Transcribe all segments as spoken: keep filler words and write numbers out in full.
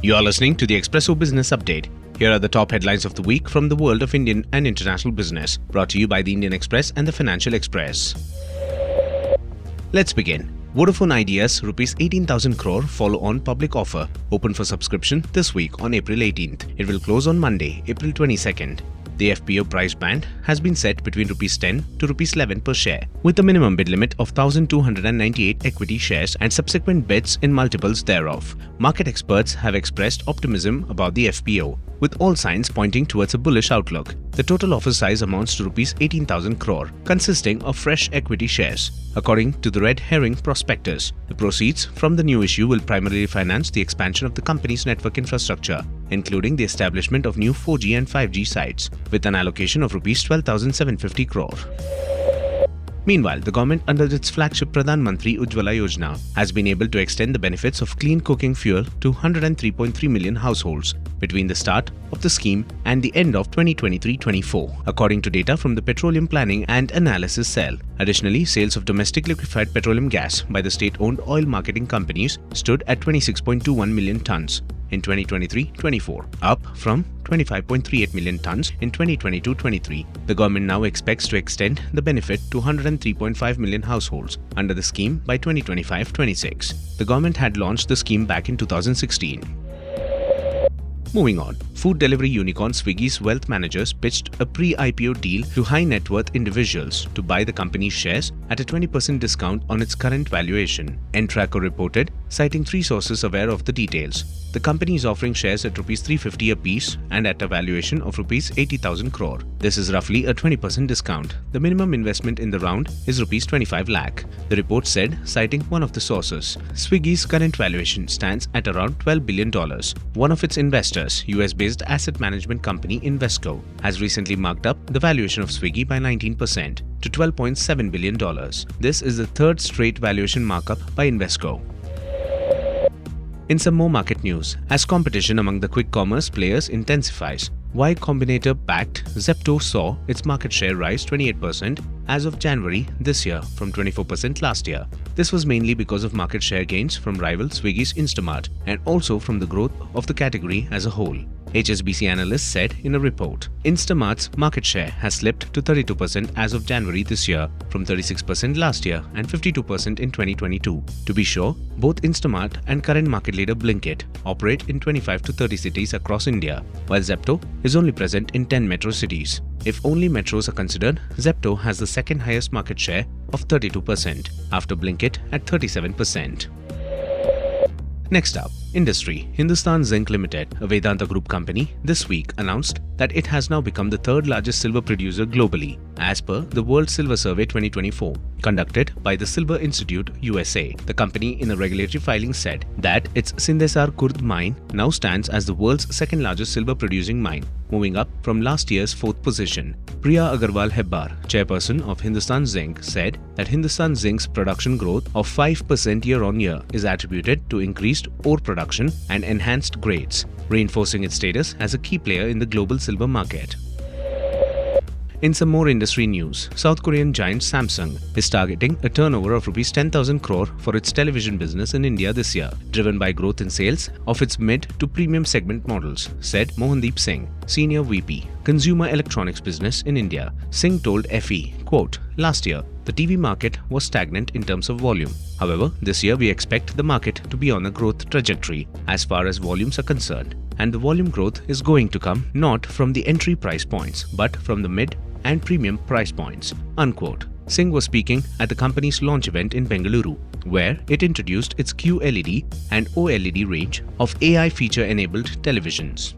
You are listening to the Expresso Business Update. Here are the top headlines of the week from the world of Indian and international business, brought to you by the Indian Express and the Financial Express. Let's begin. Vodafone Idea's rupees eighteen thousand crore follow-on public offer open for subscription this week on April eighteenth. It will close on Monday, April twenty-second. The F P O price band has been set between rupees ten to rupees eleven per share, with a minimum bid limit of one thousand two hundred ninety-eight equity shares and subsequent bids in multiples thereof. Market experts have expressed optimism about the F P O, with all signs pointing towards a bullish outlook. The total offer size amounts to rupees eighteen thousand crore, consisting of fresh equity shares. According to the Red Herring prospectus, the proceeds from the new issue will primarily finance the expansion of the company's network infrastructure, including the establishment of new four G and five G sites, with an allocation of rupees twelve thousand seven hundred fifty crore. Meanwhile, the government under its flagship Pradhan Mantri Ujjwala Yojana has been able to extend the benefits of clean cooking fuel to one hundred three point three million households between the start of the scheme and the end of twenty twenty-three twenty-four, according to data from the Petroleum Planning and Analysis Cell. Additionally, sales of domestic liquefied petroleum gas by the state-owned oil marketing companies stood at twenty-six point two one million tons in twenty twenty-three twenty-four, up from twenty-five point three eight million tons in twenty twenty-two twenty-three. The government now expects to extend the benefit to one hundred three point five million households under the scheme by twenty twenty-five twenty-six. The government had launched the scheme back in two thousand sixteen. Moving on, food delivery unicorn Swiggy's wealth managers pitched a pre-I P O deal to high-net-worth individuals to buy the company's shares at a twenty percent discount on its current valuation, Entraco reported, citing three sources aware of the details. The company is offering shares at rupees three hundred fifty a piece and at a valuation of rupees eighty thousand crore. This is roughly a twenty percent discount. The minimum investment in the round is rupees twenty-five lakh. The report said, citing one of the sources, Swiggy's current valuation stands at around twelve billion dollars. One of its investors, U S-based asset management company Invesco, has recently marked up the valuation of Swiggy by nineteen percent to twelve point seven billion dollars. This is the third straight valuation markup by Invesco. In some more market news, as competition among the quick commerce players intensifies, Y Combinator-backed Zepto saw its market share rise twenty-eight percent as of January this year from twenty-four percent last year. This was mainly because of market share gains from rival Swiggy's Instamart and also from the growth of the category as a whole. H S B C analysts said in a report, Instamart's market share has slipped to thirty-two percent as of January this year from thirty-six percent last year and fifty-two percent in twenty twenty-two. To be sure, both Instamart and current market leader Blinkit operate in twenty-five to thirty cities across India, while Zepto is only present in ten metro cities. If only metros are considered, Zepto has the second highest market share of thirty-two percent, after Blinkit at thirty-seven percent. Next up, industry. Hindustan Zinc Limited, a Vedanta Group company, this week announced that it has now become the third largest silver producer globally, as per the World Silver Survey twenty twenty-four, conducted by the Silver Institute U S A. The company in a regulatory filing said that its Sindesar Kurd mine now stands as the world's second largest silver producing mine, moving up from last year's fourth position. Priya Agarwal Hebbar, chairperson of Hindustan Zinc, said that Hindustan Zinc's production growth of five percent year-on-year is attributed to increased ore production and enhanced grades, reinforcing its status as a key player in the global silver market. In some more industry news, South Korean giant Samsung is targeting a turnover of rupees ten thousand crore for its television business in India this year, driven by growth in sales of its mid to premium segment models, said Mohandeep Singh, Senior V P, Consumer Electronics Business in India. Singh told F E, quote, "Last year, the T V market was stagnant in terms of volume. However, this year we expect the market to be on a growth trajectory as far as volumes are concerned. And the volume growth is going to come not from the entry price points, but from the mid and premium price points," unquote. Singh was speaking at the company's launch event in Bengaluru, where it introduced its Q L E D and O L E D range of A I feature-enabled televisions.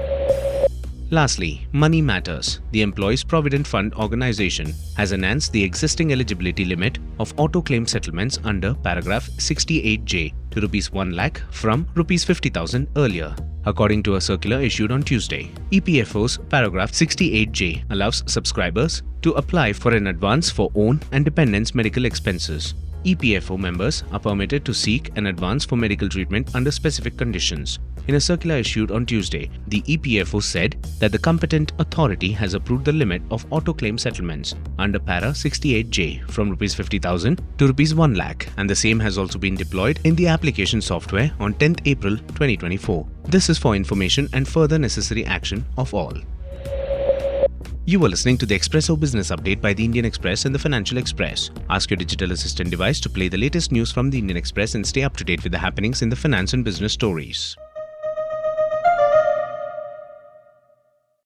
Lastly, Money Matters. The Employees Provident Fund organization has enhanced the existing eligibility limit of auto claim settlements under paragraph sixty-eight J to rupees one lakh from rupees fifty thousand earlier. According to a circular issued on Tuesday, E P F O's paragraph sixty-eight J allows subscribers to apply for an advance for own and dependents' medical expenses. E P F O members are permitted to seek an advance for medical treatment under specific conditions. In a circular issued on Tuesday, the E P F O said that the competent authority has approved the limit of auto claim settlements under Para sixty-eight J from rupees fifty thousand to rupees one lakh, and the same has also been deployed in the application software on tenth April twenty twenty-four. This is for information and further necessary action of all. You were listening to the Expresso Business Update by the Indian Express and the Financial Express. Ask your digital assistant device to play the latest news from the Indian Express and stay up to date with the happenings in the finance and business stories.